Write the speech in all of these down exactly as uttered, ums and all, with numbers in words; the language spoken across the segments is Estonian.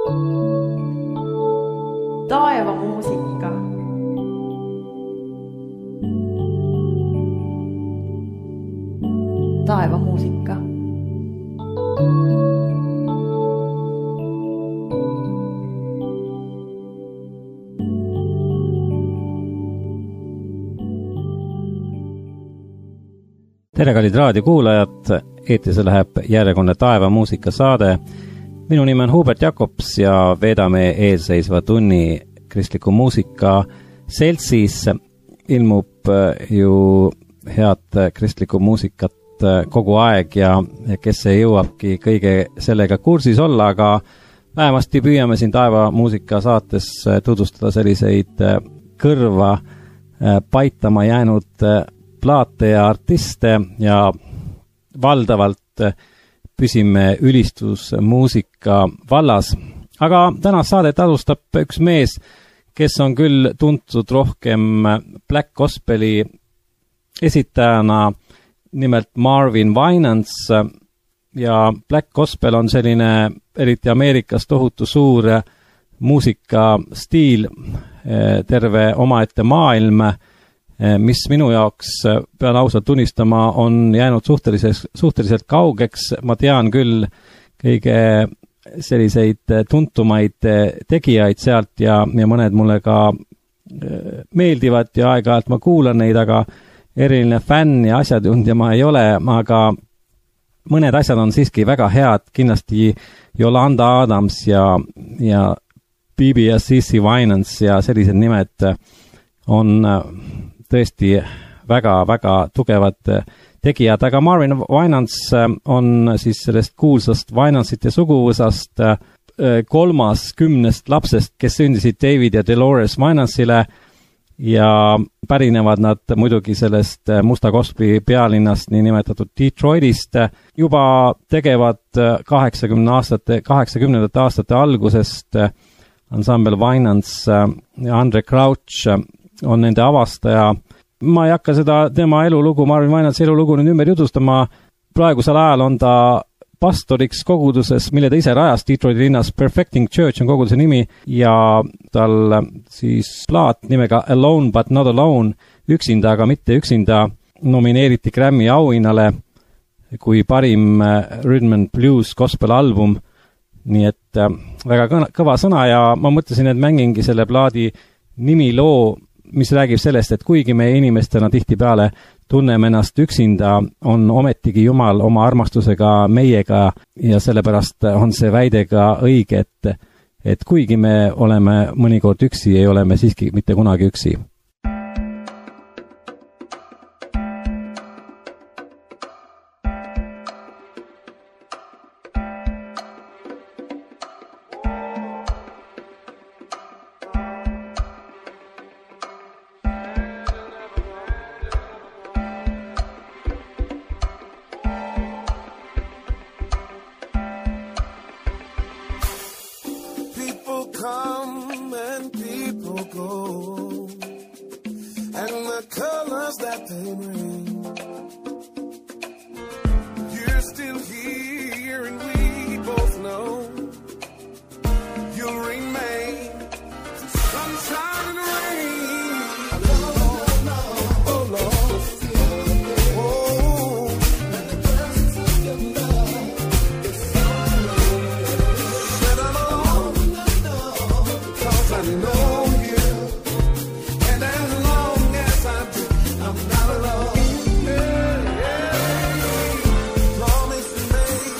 Taevamuusika. Taevamuusika. Tere, kallid raadiokuulajad, eetrisse läheb järjekordne Taevamuusika saade. Minu nimi on Hubert Jakobs ja veedame eelseisva tunni kristliku muusika seltsis. Ilmub ju head kristlikku muusikat kogu aeg ja kes ei jõuabki kõige sellega kursis olla, aga vähemasti püüame siin Taevamuusika saates tutvustada selliseid kõrva paitama jäänud plaate ja artiste ja valdavalt püsime ülistusmuusika vallas. Aga tänast saadet alustab üks mees, kes on küll tuntud rohkem Black Gospeli esitajana, nimelt Marvin Winans, ja Black Gospel on selline eriti Ameerikas tohutu suur muusikastiil, terve omaette maailm, mis minu jaoks, pean ausalt tunnistama, on jäänud suhteliselt, suhteliselt kaugeks. Ma tean küll kõige selliseid tuntumaid tegijaid sealt ja, ja mõned mulle ka meeldivad ja aeg-ajalt ma kuulan neid, aga eriline fänn ja asjatundja ma ei ole, aga mõned asjad on siiski väga head, kindlasti Yolanda Adams ja, ja B B ja C C Winans ja sellised nimed on tõesti väga-väga tugevad tegijad, aga Marvin Winans on siis sellest kuulsast Winansite suguvõsast kolmas kümnest lapsest, kes sündisid David ja Dolores Winansile ja pärinevad nad muidugi sellest musta gospeli pealinnast, nii nimetatud Detroitist. Juba tegevad kaheksakümne aastate, kaheksakümnendate aastate algusest ansambel Winans ja Andre Crouch on nende avastaja. Ma ei hakka seda tema elulugu, Marvin Winansi elulugu nüüd ümber jutustama. Praegusel ajal on ta pastoriks koguduses, mille ta ise rajas Detroiti linnas. Perfecting Church on koguduse nimi ja tal siis plaat nimega Alone but not alone, üksinda, aga mitte üksinda, nomineeriti Grammy auhinnale kui parim rhythm and blues gospel album. Nii et väga kõva sõna ja ma mõtlesin, et mängingi selle plaadi nimi loo, mis räägib sellest, et kuigi me inimestena tihtipeale tunneme ennast üksinda, on ometigi Jumal oma armastusega meiega ja sellepärast on see väide ka õige, et, et kuigi me oleme mõnikord üksi, ei ole me siiski mitte kunagi üksi. I'm not alone. Yeah, yeah. Promise to make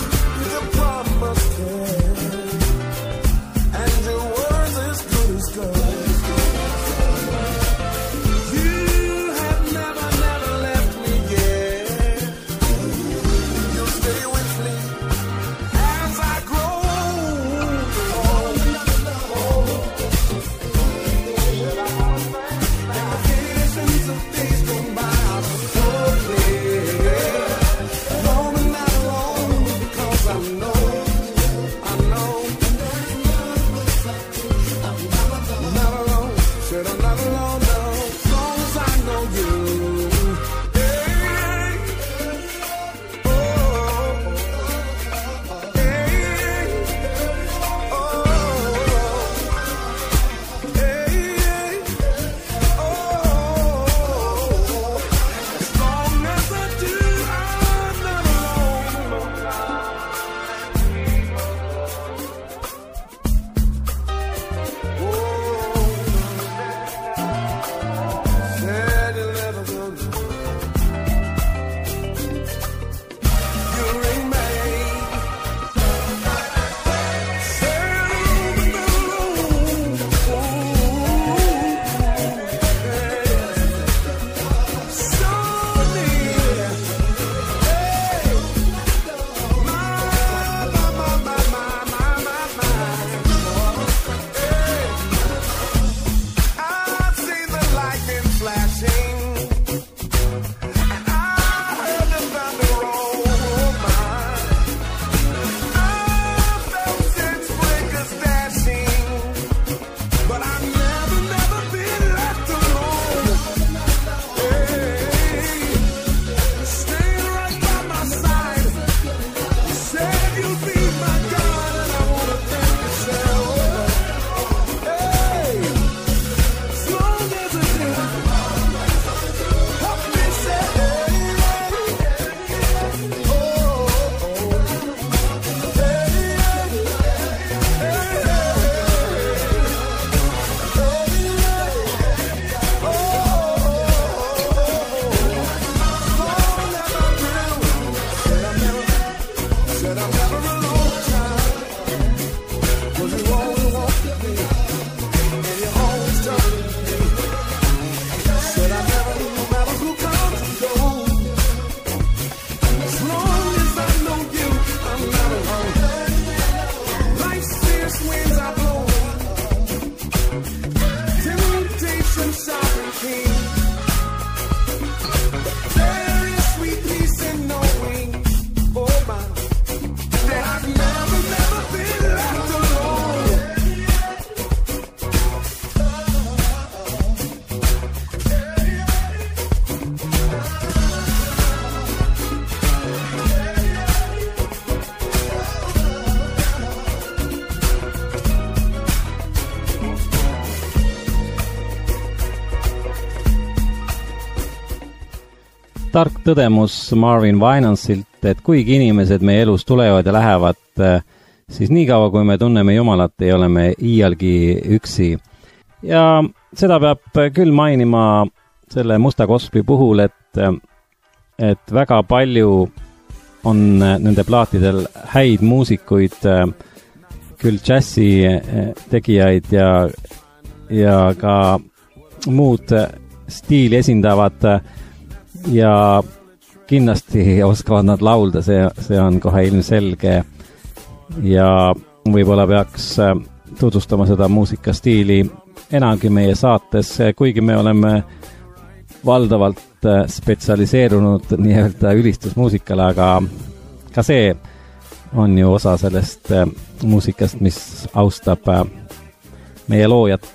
tark tõdemus Marvin Winansilt, et kuigi inimesed meie elus tulevad ja lähevad, siis niikaua, kui me tunneme Jumalat, ei ole me iialgi üksi. Ja seda peab küll mainima selle Musta Gospeli puhul, et, et väga palju on nende plaatidel häid muusikuid, küll džässi tegijaid ja, ja ka muud stiili esindavad ja kindlasti oskavad nad laulda, see, see on kohe ilmselge ja võib-olla peaks tutvustama seda muusikastiili enamgi meie saates, kuigi me oleme valdavalt spetsialiseerunud nii-öelda ülistusmuusikale, aga ka see on ju osa sellest muusikast, mis austab meie loojat.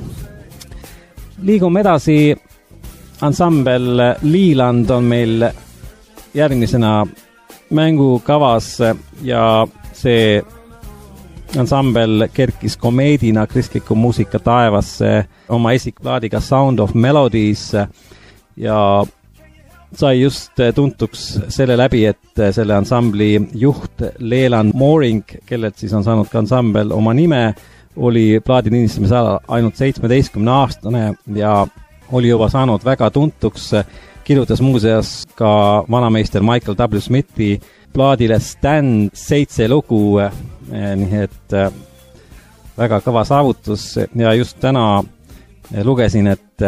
Liigume edasi, ansambel Leland on meil järgmisena mängukavas ja see ansambel kerkis komeedina kristliku muusika taevasse oma esikplaadiga Sound of Melodies ja sai just tuntuks selle läbi, et selle ansambli juht Leland Mooring, kellelt siis on saanud ka ansambel oma nime, oli plaadilinistamise ajal ainult seitsmeteistkümne aastane ja oli juba saanud väga tuntuks, kirjutas muuseas ka vanameister Michael W. Smithi plaadile Stand seitse lugu, nii et väga kõva saavutus ja just täna lugesin, et,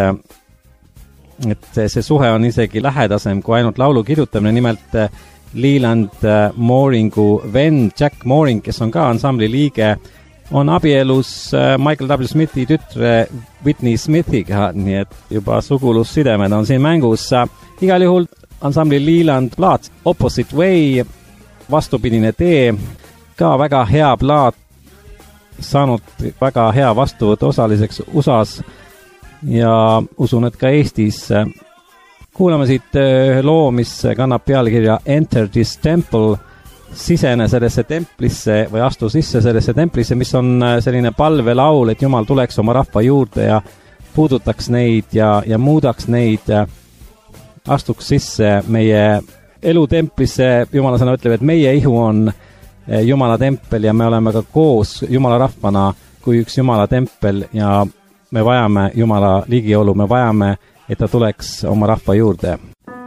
et see suhe on isegi lähedasem kui ainult laulu kirjutamine, nimelt Leland Mooringu vend Jack Mooring, kes on ka ansambli liige, on abielus Michael W. Smithi tütre Whitney Smithiga, nii et juba sugulussidemed on siin mängus. Igal juhul ansambli Leland plaat Opposite Way, vastupidine tee, ka väga hea plaat, saanud väga hea vastuvõtt osaliseks U S A-s ja usun, et ka Eestis. Kuulame siit ühe loo, mis kannab pealkirja Enter This Temple, sisene sellesse templisse või astu sisse sellesse templisse, mis on selline palvelaul, et Jumal tuleks oma rahva juurde ja puudutaks neid ja, ja muudaks neid, astuks sisse meie elutemplisse. Jumala sõna ütleb, et meie ihu on Jumala tempel ja me oleme ka koos Jumala rahvana kui üks Jumala tempel ja me vajame Jumala ligiolu, me vajame, et ta tuleks oma rahva juurde.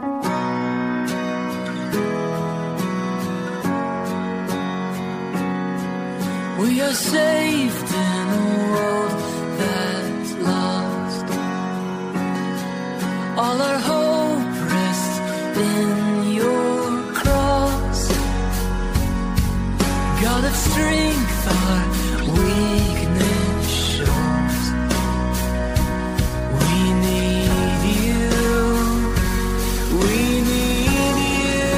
We are saved in a world that's lost. All our hope rests in your cross. God of strength, our weakness shows. We need you. We need you.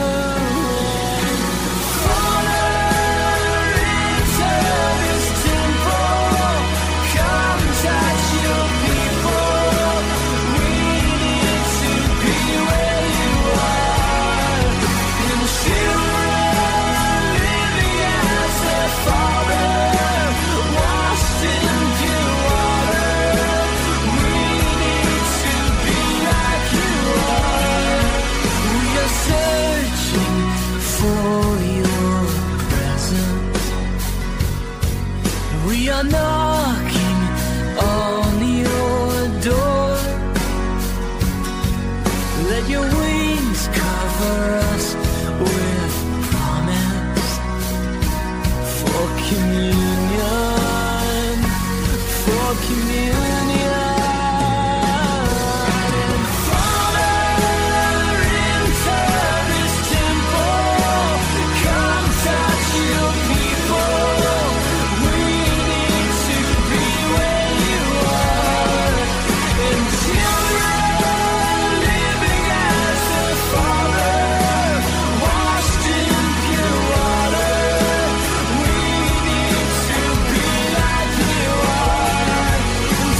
Father, enter this temple. Come touch your people. We need to be where you are. In children living as a father, washed in pure water. We need to be like you are. We are searching for your presence. We are knocking on your door. Let your wings cover us with promise for communion, for communion. Father, enter this temple. Come touch your people. We need to be where you are. And children living as a father, washed in pure water. We need to be like you are. And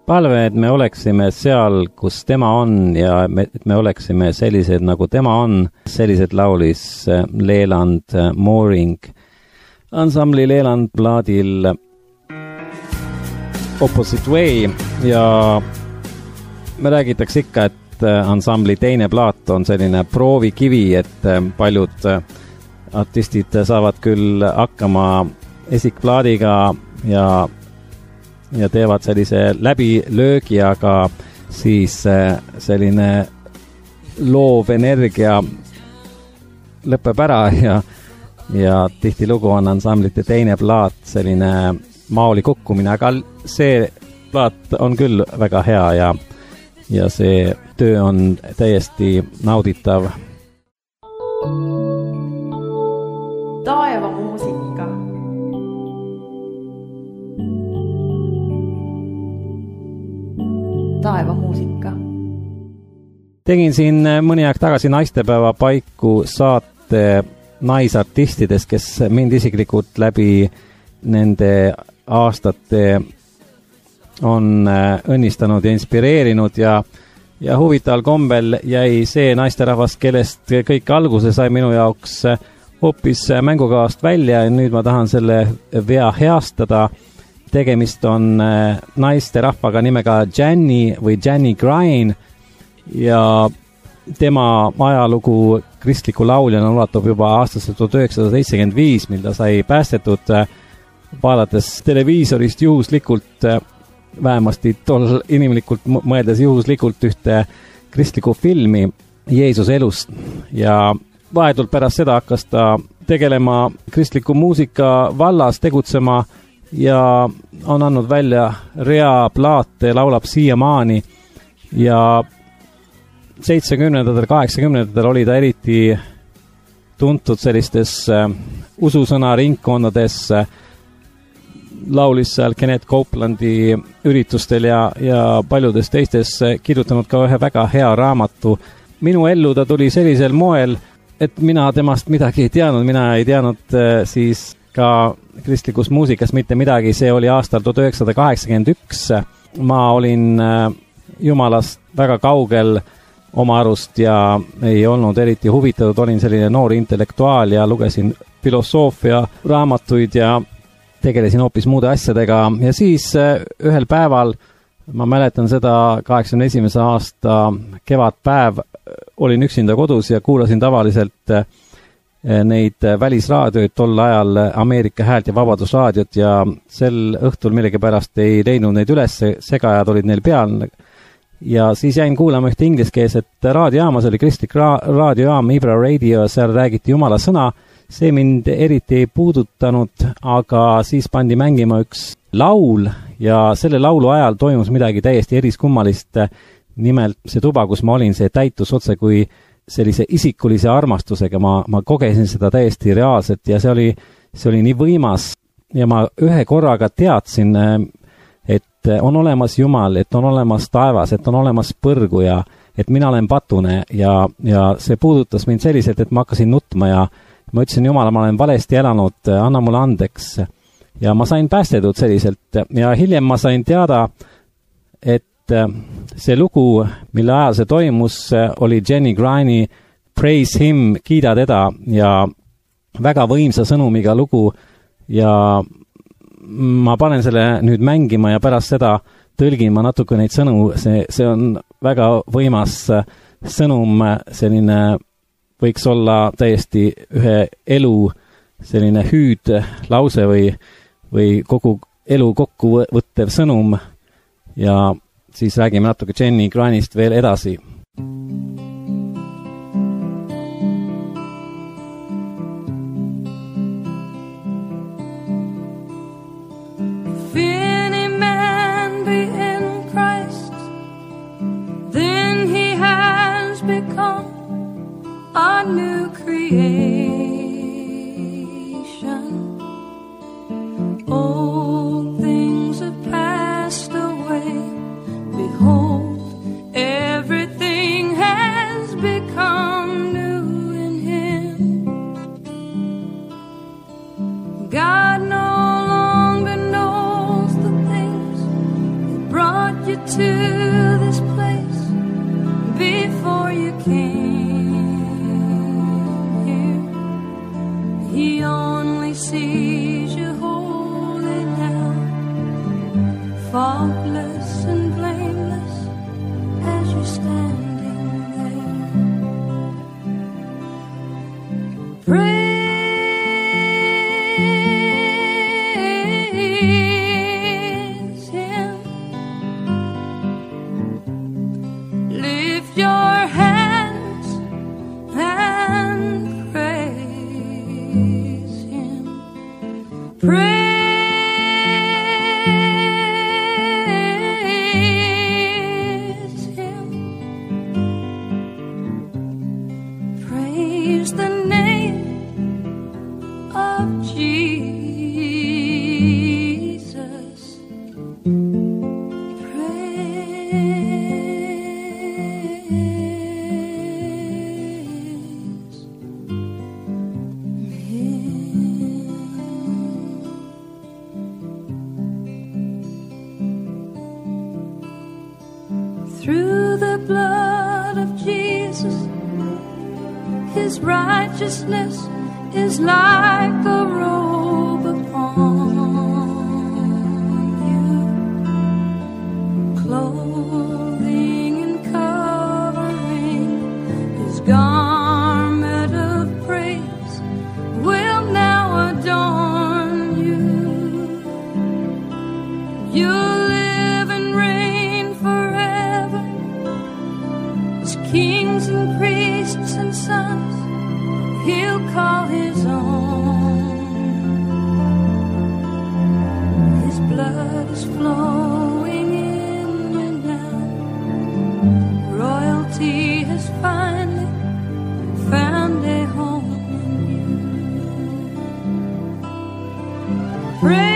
palve, et me oleksime seal, kus tema on ja me, et me oleksime sellised, nagu tema on. Sellised laulis Leeland Mooring ansambli Leeland plaadil Opposite Way ja me räägitakse ikka, et ansambli teine plaat on selline proovikivi, et paljud artistid saavad küll hakkama esikplaadiga ja ja teevad sellise läbilöögi, aga siis selline loov energia lõpeb ära ja, ja tihtilugu on ansamblite teine plaat selline maoli kukkumine, aga see plaat on küll väga hea ja, ja see töö on täiesti nauditav. Taeva muusika. Taeva muusika. Tegin siin mõni aeg tagasi naistepäeva paiku saate naisartistidest, kes mind isiklikult läbi nende aastate on õnnistanud ja inspireerinud ja, ja huvitaval kombel jäi see naisterahvas, kellest kõik alguse sai minu jaoks hoopis mängukavast välja ja nüüd ma tahan selle vea heastada. Tegemist on naisterahvaga nimega Janny või Janny Grine ja tema ajalugu kristliku lauljana ulatub juba aastasse tuhat üheksasada seitsekümmend viis, mil ta sai päästetud vaadates televiisorist juhuslikult, vähemasti tol inimlikult mõeldes juhuslikult ühte kristlikku filmi Jeesuse elust ja vahetult pärast seda hakkas ta tegelema kristliku muusika vallas, tegutsema ja on andnud välja rea plaate, laulab siiamaani ja seitsmekümnendatel, kaheksakümnendatel oli ta eriti tuntud sellistes ususõna ringkondades, laulis seal Kenneth Copeland'i üritustel ja, ja paljudes teistes, kirjutanud ka ühe väga hea raamatu. Minu ellu ta tuli sellisel moel, et mina temast midagi ei teadnud, mina ei teadnud siis ka kristlikus muusikas mitte midagi, see oli aastal tuhat üheksasada kaheksakümmend üks. Ma olin Jumalast väga kaugel oma arust ja ei olnud eriti huvitatud, olin selline noor intellektuaal ja lugesin filosoofia raamatuid ja tegelesin hoopis muude asjadega ja siis ühel päeval, ma mäletan seda kaheksakümne esimese aasta kevadpäev, olin üksinda kodus ja kuulasin tavaliselt neid välisraadioid tol ajal, Ameerika Häält ja Vabadusraadiot ja sel õhtul millegipärast ei leidnud neid üles, segajad olid neil peal ja siis jäin kuulama ühte ingliskeelset raadiojaamas, oli kristlik ra- raadiojaam Ibra Radio, seal räägiti Jumala sõna, see mind eriti ei puudutanud, aga siis pandi mängima üks laul ja selle laulu ajal toimus midagi täiesti eriskummalist, nimelt see tuba, kus ma olin, see täitus otse kui sellise isikulise armastusega, ma, ma kogesin seda täiesti reaalselt ja see oli, see oli nii võimas ja ma ühe korraga teadsin, et on olemas Jumal, et on olemas taevas, et on olemas põrgu ja et mina olen patune ja, ja see puudutas mind selliselt, et ma hakkasin nutma ja ma ütlesin, Jumala, ma olen valesti elanud, anna mulle andeks ja ma sain päästetud selliselt ja hiljem ma sain teada, et see lugu, mille ajal see toimus, oli Janny Grine'i Praise Him, kiida teda ja väga võimsa sõnumiga lugu ja ma panen selle nüüd mängima ja pärast seda tõlgin ma natuke neid sõnu, see, see on väga võimas sõnum, selline võiks olla täiesti ühe elu selline hüüd lause või, või kogu elu kokku võttev sõnum ja siis räägime natuke Janny Grine'ist veel edasi. If any man be in Christ, then he has become a new creation. Old things have passed away. Behold, everything has blood of Jesus. His righteousness is like a robe upon you, clothing and covering. His garment of praise will now adorn you. You'll live and reign forever as kings and priests and sons. He'll call his own. His blood is flowing in you now. Royalty has finally found a home in you. Praise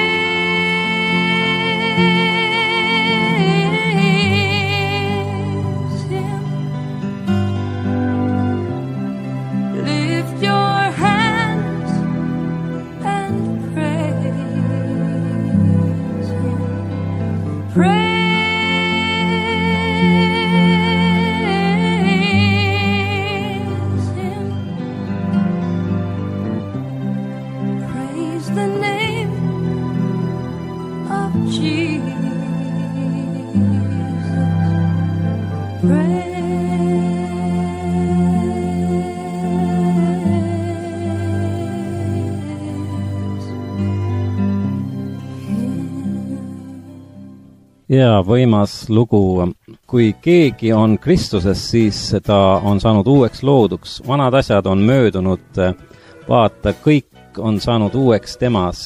ja võimas lugu. Kui keegi on Kristuses, siis ta on saanud uueks looduks. Vanad asjad on möödunud. Vaata, kõik on saanud uueks temas.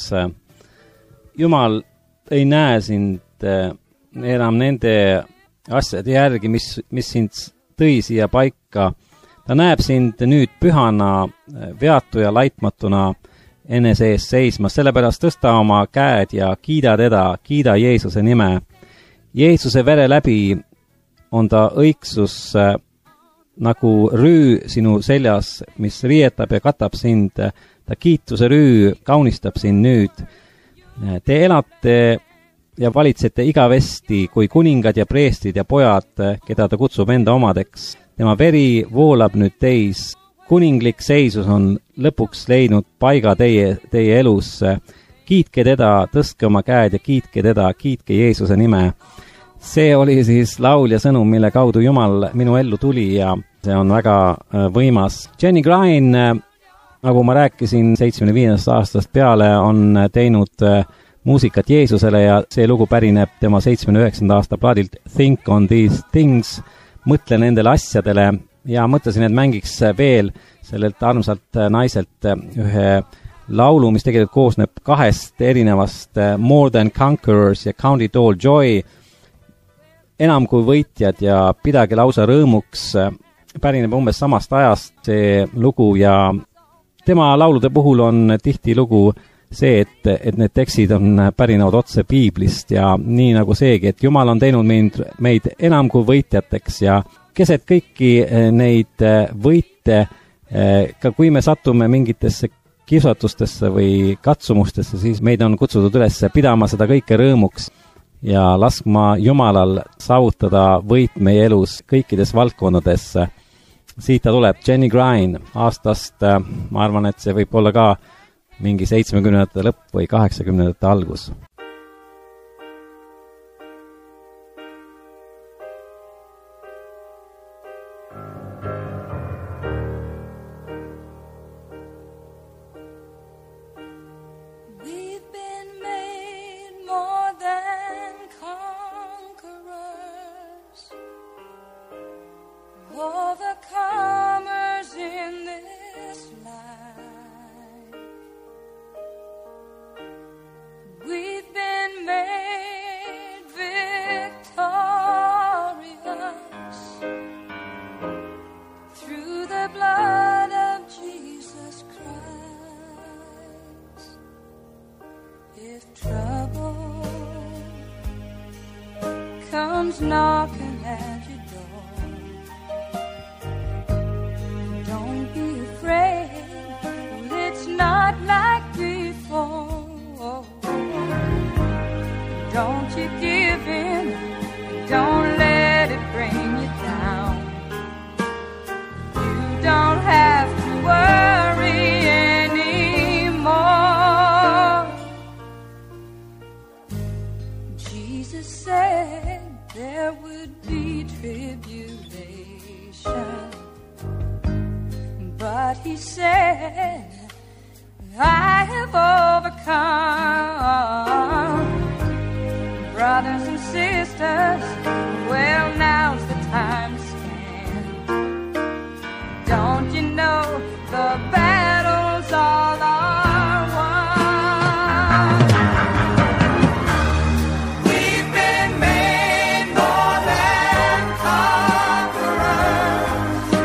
Jumal ei näe sind enam nende asjade järgi, mis, mis sind tõi siia paika. Ta näeb sind nüüd pühana, veatu ja laitmatuna enese ees seisma. Sellepärast tõsta oma käed ja kiida teda, kiida Jeesuse nime. Jeesuse vere läbi on ta õigsus äh, nagu rüü sinu seljas, mis riietab ja katab sind. Ta kiituse rüü kaunistab sind nüüd. Te elate ja valitsete igavesti kui kuningad ja preestrid ja pojad, keda ta kutsub enda omadeks. Tema veri voolab nüüd teis. Kuninglik seisus on lõpuks leidnud paiga teie, teie elus. Kiitke teda, tõstke oma käed ja kiitke teda, kiitke Jeesuse nime. See oli siis laul ja sõnum, mille kaudu Jumal minu ellu tuli ja see on väga võimas. Jenny Grine, nagu ma rääkisin, seitsmekümne viiendast aastast peale on teinud muusikat Jeesusele ja see lugu pärineb tema seitsmekümne üheksanda aasta plaadilt Think on These Things, mõtle nendele asjadele ja mõtlesin, et mängiks veel sellelt armsalt naiselt ühe laulu, mis tegelikult koosneb kahest erinevast More Than Conquerors ja Count It All Joy, enam kui võitjad ja pidage lausa rõõmuks, pärineb umbes samast ajast see lugu ja tema laulude puhul on tihti lugu see, et, et need tekstid on pärinevad otse Piiblist ja nii nagu seegi, et Jumal on teinud meid, meid enam kui võitjateks ja keset kõiki neid võite, ka kui me satume mingitesse kiusatustesse või katsumustesse, siis meid on kutsutud üles pidama seda kõike rõõmuks ja laskma Jumalal saavutada võit meie elus kõikides valdkondades. Siit ta tuleb, Jenny Grine aastast, ma arvan, et see võib olla ka mingi seitsmekümnendate lõpp või kaheksakümnendate algus. Overcomers in this life, we've been made victorious through the blood of Jesus Christ. If trouble comes knocking at your door, not like before. Don't you give in, don't let it bring you down. Jesus said there would be tribulation, but he said, I have overcome. Brothers and sisters, well, now's the time to stand. Don't you know the battle's all are won? We've been made more than conquerors,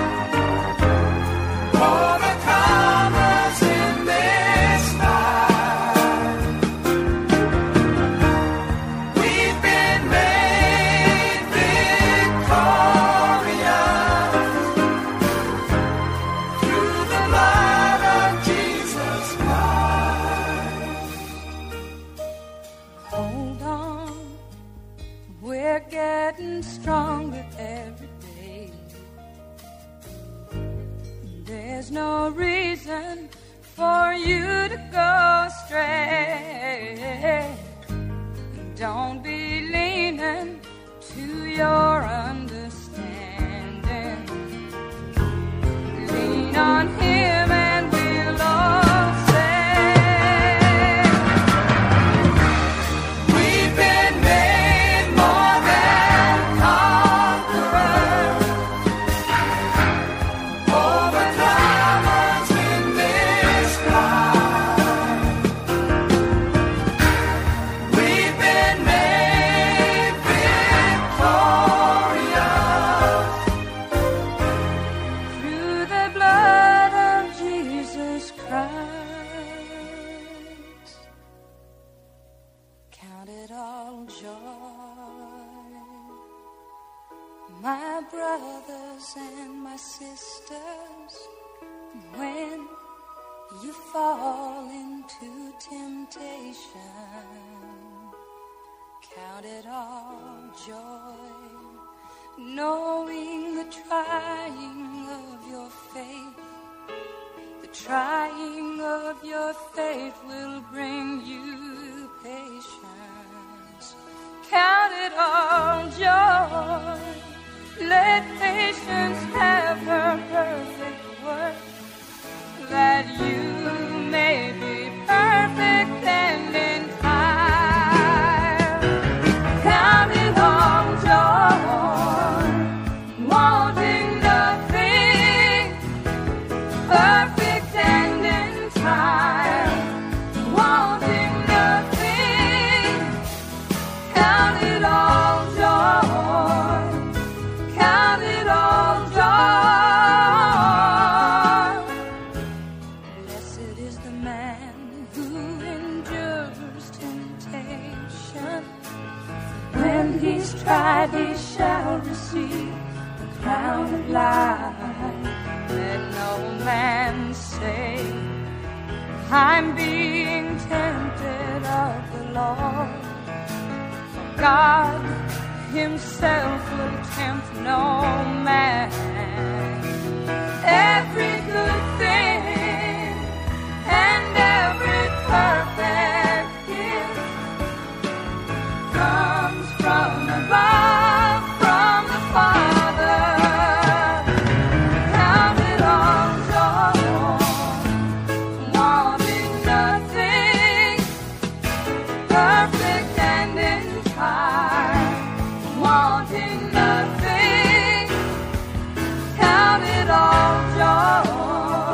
overcomers in this life. We've been made victorious through the blood of Jesus Christ. Hold on, we're getting stronger every day. There's no reason for you to go astray. Don't be leaning to your understanding. Lean on him and we'll all say, we've been made more than conquerors, overcomers in this life. We've been made victorious through the blood of Jesus Christ. Count it all joy, my brothers and my sisters, when you fall into temptation. Count it all joy, knowing the trying of your faith, the trying of your faith will bring you patience. Count it all joy, let patience have her perfect work, that you may be perfect and entire. Count it all joy, wanting nothing, perfect and entire, wanting nothing. Count it all joy, count it all joy. Blessed is the man who endures temptation. When he's tried, he shall receive the crown of life. Let no man say, I'm being tempted of the Lord. For God himself will tempt no man. Every good thing and every perfect gift comes from above, from the Father. Count it all joy, wanting nothing, perfect and entire, wanting nothing. Count it all joy.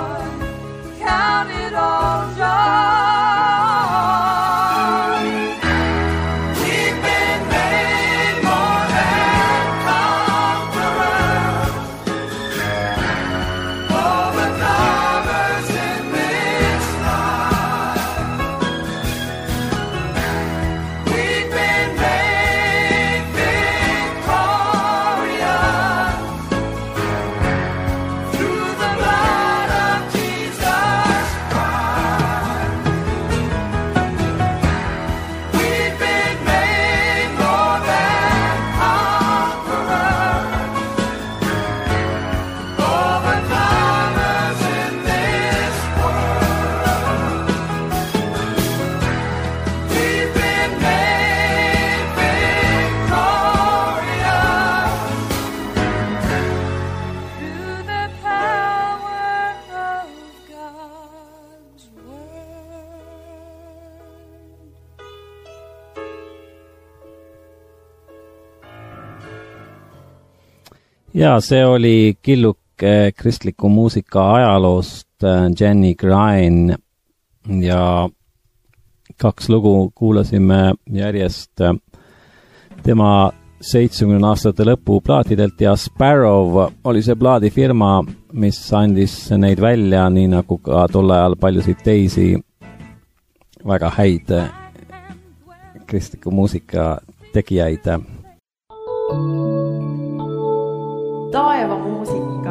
Ja see oli killuke kristliku muusika ajaloost Jenny Grein ja kaks lugu kuulasime järjest tema seitsmekümne aastate lõpu plaatidelt ja Sparrow oli see plaadifirma, mis andis neid välja, nii nagu ka tol ajal paljusid teisi väga häid kristliku muusika tegijaid. Taeva muusika.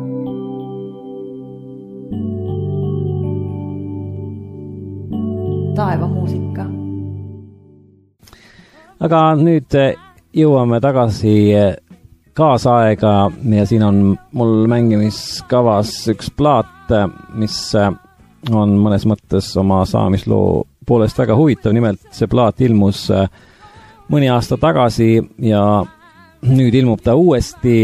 Taeva muusika. Aga nüüd jõuame tagasi kaasaega ja siin on mul mängimiskavas üks plaat, mis on mõnes mõttes oma saamisloo poolest väga huvitav. Nimelt see plaat ilmus mõni aasta tagasi ja nüüd ilmub ta uuesti,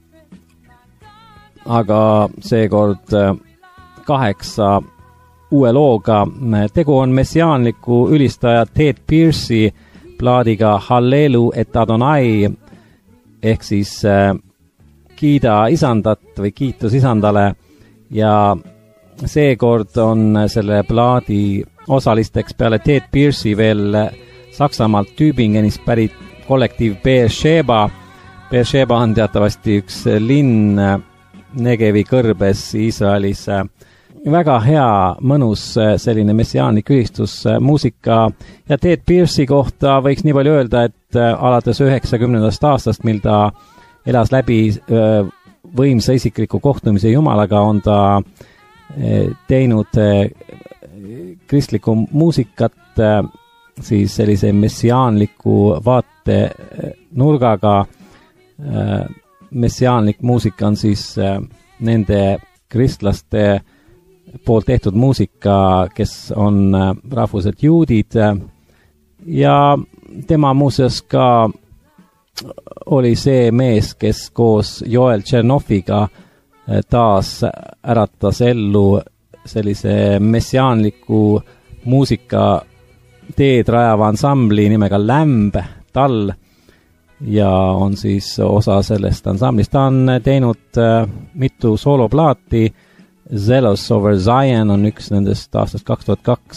aga seekord kaheksa uue looga. Tegu on messiaanliku ülistaja Ted Pierce'i plaadiga Hallelu et Adonai ehk siis kiida isandat või kiitus isandale ja seekord on selle plaadi osalisteks peale Ted Pierce'i veel Saksamaalt Tübingenist pärit kollektiiv Beersheba. Beersheba on teatavasti üks linn Negevi kõrbes Iisraelis. Väga hea, mõnus selline messiaanlik ülistus muusika ja Ted Pierce'i kohta võiks nii palju öelda, et alates üheksakümnendast aastast, mil ta elas läbi võimsa isikliku kohtumise Jumalaga, on ta teinud kristlikku muusikat siis sellise messiaanliku vaate nurgaga. Messiaanlik muusika on siis nende kristlaste poolt tehtud muusika, kes on rahvuselt juudid ja tema muuseas ka oli see mees, kes koos Joel Tšernofiga taas äratas ellu sellise messiaanliku muusika teed rajava ansambli nimega Lämb Tall ja on siis osa sellest ansamblist. Ta on teinud mitu sooloplaati. Zealous Over Zion on üks nendest aastast kaks tuhat kaks,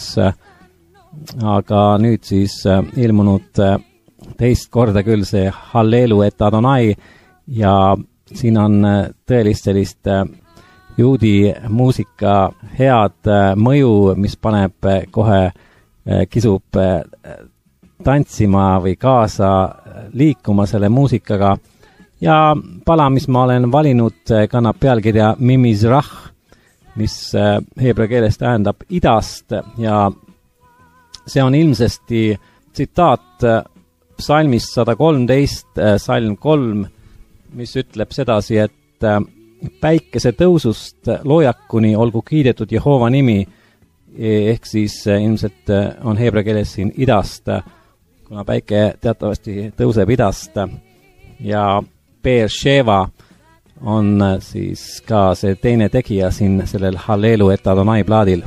aga nüüd siis ilmunud teist korda küll see Hallelu et Adonai ja siin on tõelist sellist juudi muusika head mõju, mis paneb kohe, kisub tantsima või kaasa liikuma selle muusikaga ja pala, mis ma olen valinud, kannab pealkirja Mimizrah, mis heebrea keeles tähendab idast ja see on ilmsesti tsitaat psalmist sada kolmteist, salm kolm, mis ütleb sedasi, et päikese tõusust loojakuni olgu kiidetud Jehova nimi, ehk siis ilmselt on heebrea keeles siin idast, kuna päike teatavasti tõuseb idast ja Beersheva on siis ka see teine tegija siin sellel Hallelu et Adonai plaadil.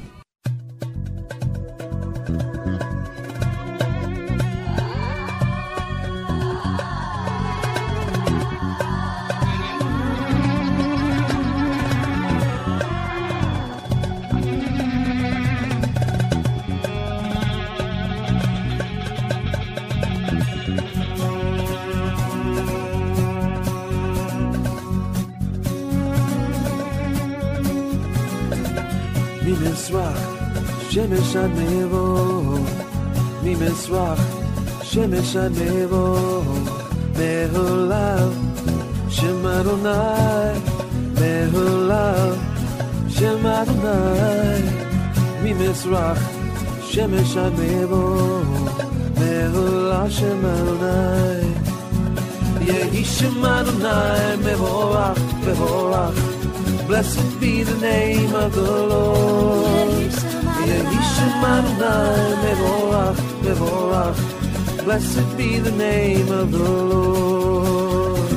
שמש עד מעבור, ממזרח, שמש עד מעבור, מעולם, שם אדוני, מעולם, שם אדוני, ממזרח, שמש עד מעבור, מעולם, שם אדוני, יהי שם אדוני, מבורך, מבורך, blessed be the name of the Lord. Yehisham Adonai Mevorach, Mevorach. Blessed be the name of the Lord.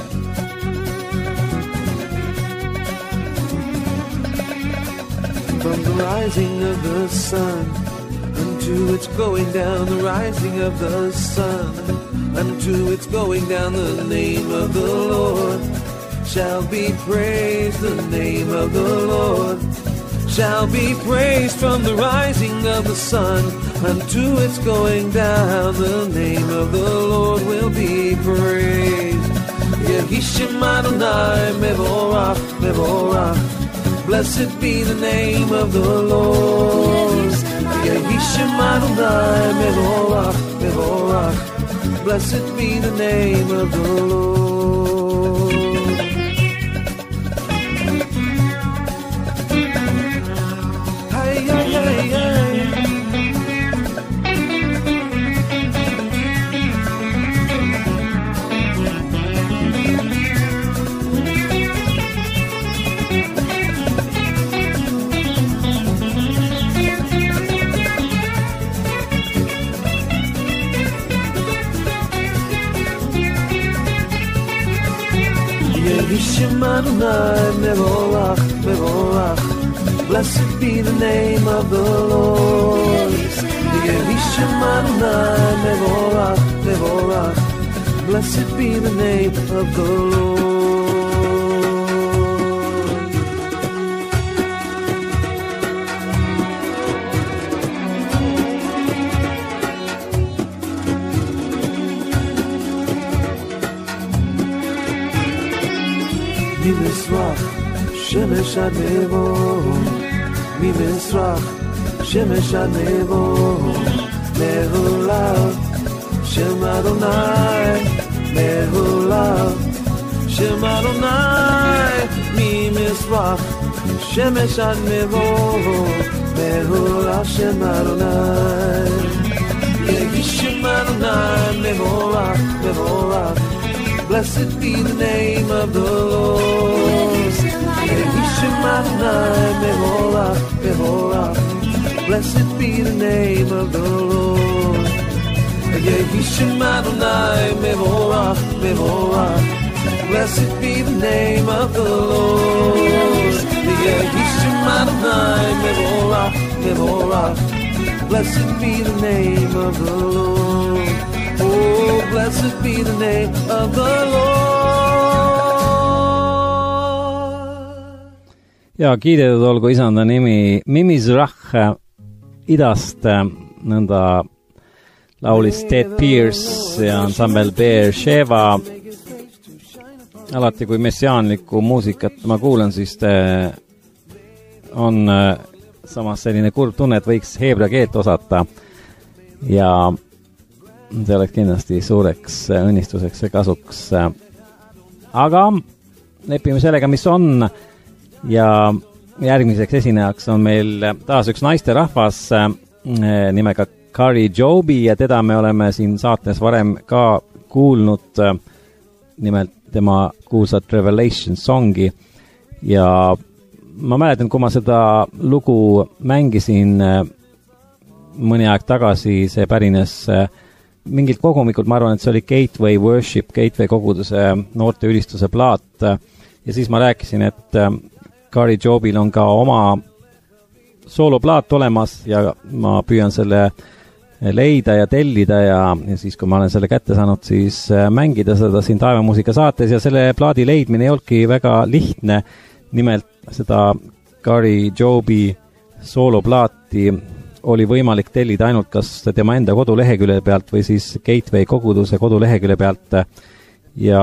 From the rising of the sun unto its going down, the rising of the sun unto its going down, the name of the Lord shall be praised. The name of the Lord shall be praised from the rising of the sun unto its going down. The name of the Lord will be praised. Yehishem Adonai Mevorach, Mevorach. Blessed be the name of the Lord. Yehishem Adonai Mevorach, Mevorach. Blessed be the name of the Lord. Hey, hey, hey, hey. Yehishem Adonai Mevorach, Mevorach. Blessed be the name of the Lord. Yehishem Adonai Mevorach, Mevorach. Blessed be the name of the Lord. Mimizrach, Shemesh ad Nevo. Mimizrach, Shemesh ad Nevo. Mehulav, Shem Adonai. Mehulav, Shem Adonai. Mimizrach, Shemesh ad Nevo. Mehulav, Shem Adonai. Yehishem Adonai, Mevorach, Mevorach. Blessed be the name of the Lord. Yehishem Adonai Mevorach, Mevorach. Blessed be the name of the Lord. Yehishem Adonai Mevorach, Mevorach. Blessed be the name of the Lord. Yehishem Adonai Mevorach, Mevorach. Blessed be the name of the Lord. Oh, blessed be the name of the Lord. Ja kiidetud olgu isanda nimi Mimizrach idast, nõnda laulis Ted Pierce ja ansambel Beer Sheva. Alati kui messiaanlikku muusikat ma kuulan, siis on samas selline kurb tunne, et võiks heebrea keelt osata ja see oleks kindlasti suureks õnnistuseks ja kasuks. Aga lepime sellega, mis on, ja järgmiseks esinejaks on meil taas üks naisterahvas nimega Kari Joby ja teda me oleme siin saates varem ka kuulnud, nimelt tema kuulsat Revelation songi, ja ma mäletan, kui ma seda lugu mängisin mõni aeg tagasi, see pärines mingilt kogumikult, ma arvan, et see oli Gateway Worship, Gateway koguduse noorte ülistuse plaat, ja siis ma rääkisin, et Kari Jobyl on ka oma sooloplaat olemas ja ma püüan selle leida ja tellida ja, ja siis, kui ma olen selle kätte saanud, siis mängida seda siin Taevamuusika saates, ja selle plaadi leidmine ei olnudki väga lihtne. Nimelt seda Kari Joby sooloplaati oli võimalik tellida ainult kas tema enda kodulehekülje pealt või siis Gateway koguduse kodulehekülje pealt, ja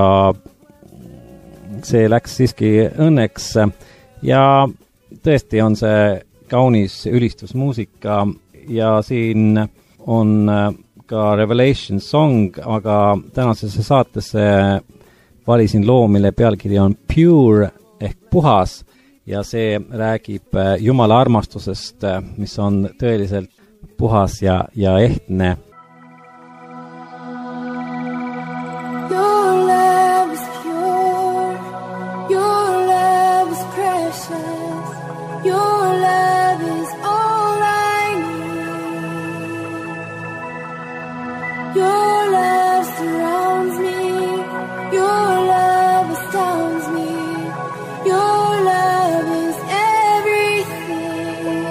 see läks siiski õnneks, ja tõesti on see kaunis ülistusmuusika, ja siin on ka Revelation song, aga tänasesse saatesse valisin loo, mille pealkiri on Pure ehk puhas, ja see räägib Jumala armastusest, mis on tõeliselt puhas ja, ja ehtne. Your love is pure, your love is precious, your love is all I need. Your love surrounds me, your love astounds me, your love is everything.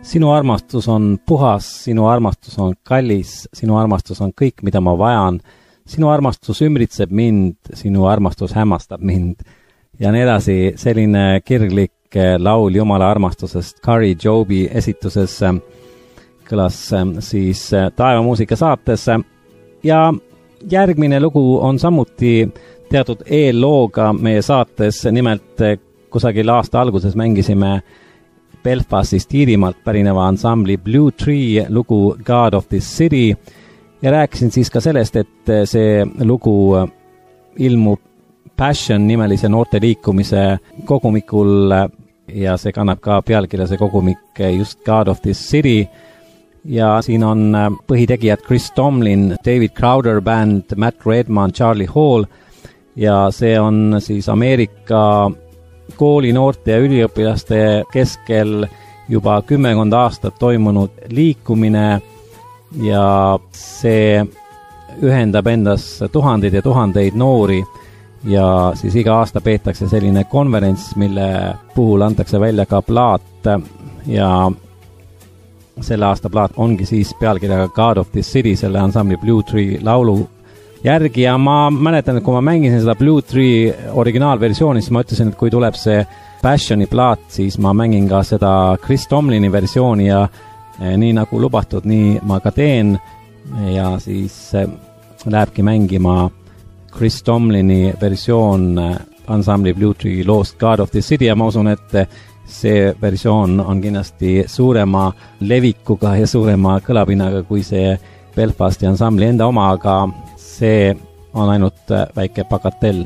sinu armastus on puhas, sinu armastus on kallis, sinu armastus on kõik, mida ma vajan, sinu armastus ümbritseb mind, sinu armastus hämmastab mind ja nii edasi. Selline kirglik laul Jumala armastusest Kari Jobi esituses kõlas siis Taevamuusika saates ja järgmine lugu on samuti teatud eellooga meie saates. Nimelt kusagil aasta alguses mängisime Belfastist Iirimaalt pärineva ansambli Blue Tree lugu God of this City ja rääkisin siis ka sellest, et see lugu ilmub Passion nimelise noorte liikumise kogumikul ja see kannab ka pealkirja see kogumik just God of this City ja siin on põhitegijad Chris Tomlin, David Crowder band, Matt Redman, Charlie Hall ja see on siis Ameerika kooli noorte ja üliõpilaste keskel juba kümmekond aastat toimunud liikumine ja see ühendab endas tuhandeid ja tuhandeid noori ja siis iga aasta peetakse selline konverents, mille puhul antakse välja ka plaat ja selle aasta plaat ongi siis pealkirjaga God of this City, selle ansambli Blue Tree laulu järgi ja ma mäletan, et kui ma mängisin seda Blue Tree originaalversiooni, siis ma ütlesin, et kui tuleb see Passioni plaat, siis ma mängin ka seda Chris Tomlini versiooni ja nii nagu lubatud, nii ma ka teen ja siis lähebki mängima Chris Tomlini versioon ansambli Blue Tree loost God of this City ja ma usun, et see versioon on kindlasti suurema levikuga ja suurema kõlapinnaga kui see Belfasti ansambli enda oma, aga see on ainult väike bagatell.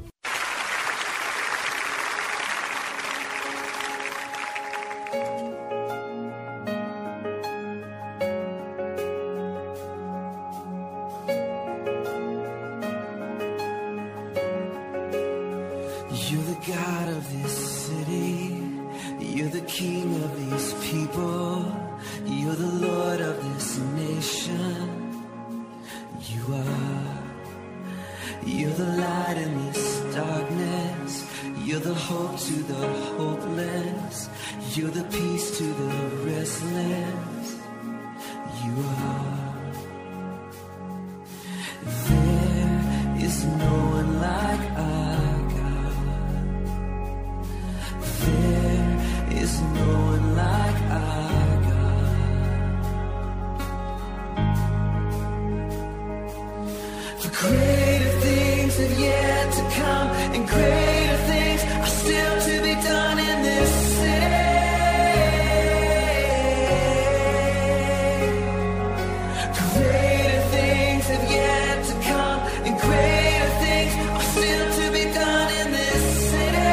You're the God of this city, you're the King of these people, you're the Lord of this nation. You are, you're the light in this darkness, you're the hope to the hopeless, you're the peace to the restless. You are, there is no one like our God, there is no one like our greater things have yet to come, and greater things are still to be done in this city. Greater things have yet to come, and greater things are still to be done in this city.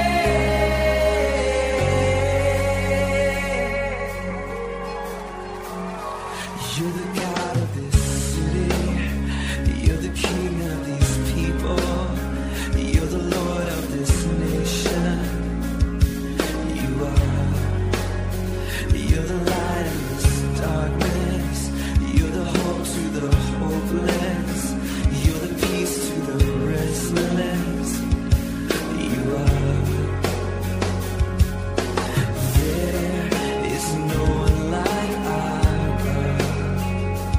You're the God of this city, you're the King of these people, you're the Lord of this nation. You are, you're the light in this darkness, you're the hope to the hopeless, you're the peace to the restless. You are, there is no one like our God.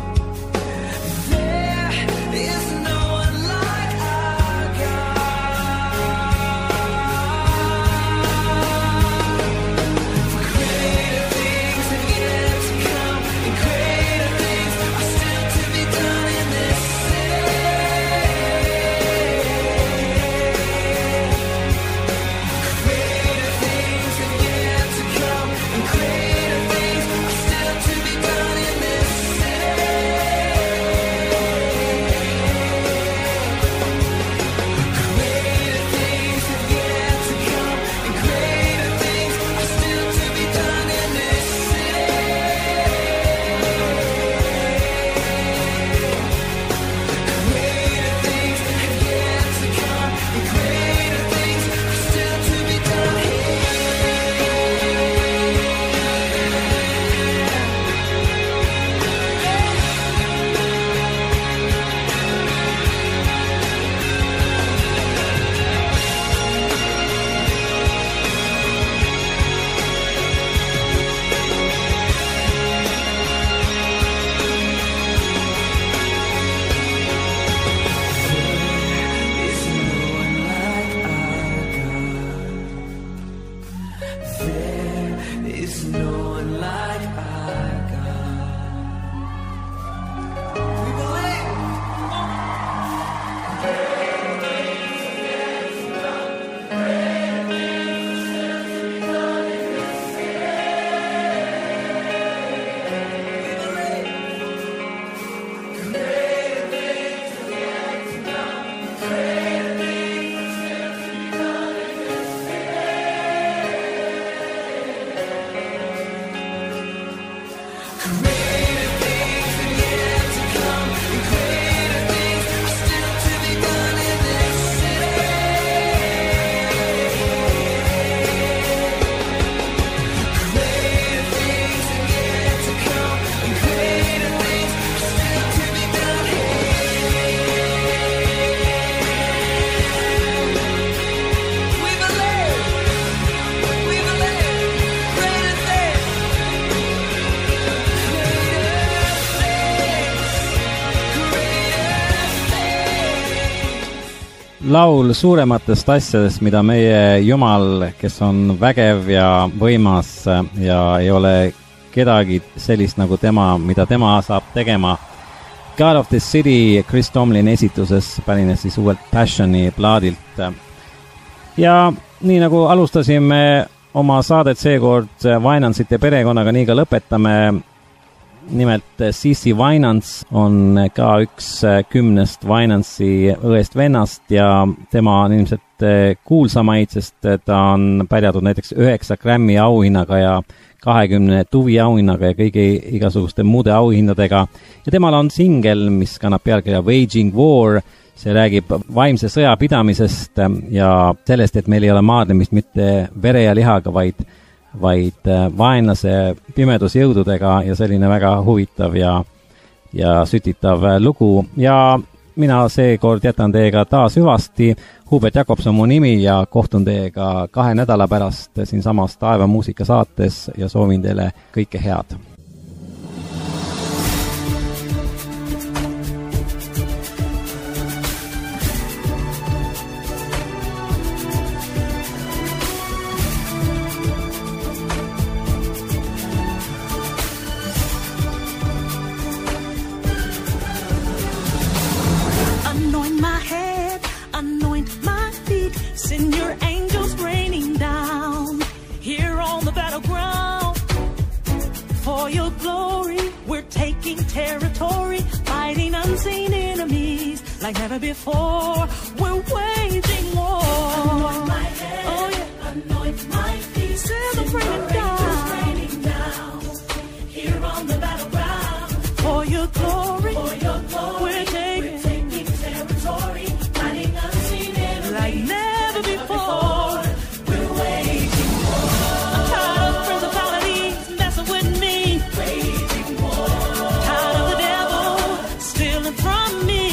There's no one like our God. We believe. Laul suurematest asjadest, mida meie Jumal, kes on vägev ja võimas ja ei ole kedagi sellist nagu tema, mida tema saab tegema. God of the City Chris Tomlin esituses pärines siis uuelt Passioni plaadilt. Ja nii nagu alustasime oma saadet seekord Vinansite perekonnaga, nii ka lõpetame. Nimelt C C Winans on ka üks kümnest Winansi õest vennast ja tema on ilmselt kuulsamaid, sest ta on pärjatud näiteks üheksa Grammy auhinnaga ja kahekümne tuvi auhinnaga ja kõigi igasuguste muude auhinnadega. Ja temal on singel, mis kannab pealkirja Waging War. See räägib vaimse sõja pidamisest ja sellest, et meil ei ole maadlemist mitte vere ja lihaga, vaid vaid vaenlase pimedusjõududega ja selline väga huvitav ja, ja sütitav lugu. Ja mina seekord jätan teiega taas hüvasti. Hubert Jakobson mu nimi ja kohtun teiega kahe nädala pärast siinsamas Taeva muusika saates ja soovin teile kõike head. Like never before, we're waging war. Anoint my head, oh yeah, anoint my feet. Celebrating down, raining down. Here on the battleground, for your glory, for your glory. We're taking, we're taking territory, fighting unseen enemies. Like never before, we're waging war. I'm tired of principalities messing with me. Waging war. Tired of the devil stealing from me.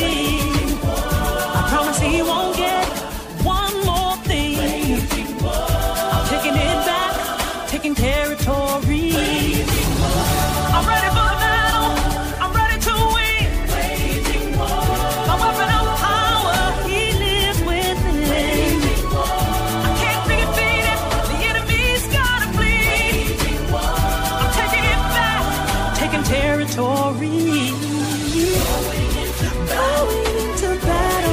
He won't get one more thing. I'm taking it back, taking territory. I'm ready for the battle. I'm ready to win. My weapon of power, he lives within. I can't be defeated. The enemy's gotta flee. I'm taking it back, taking territory. Going into battle.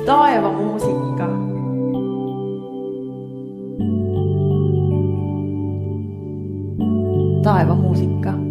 taevamuusika. Taevamuusika.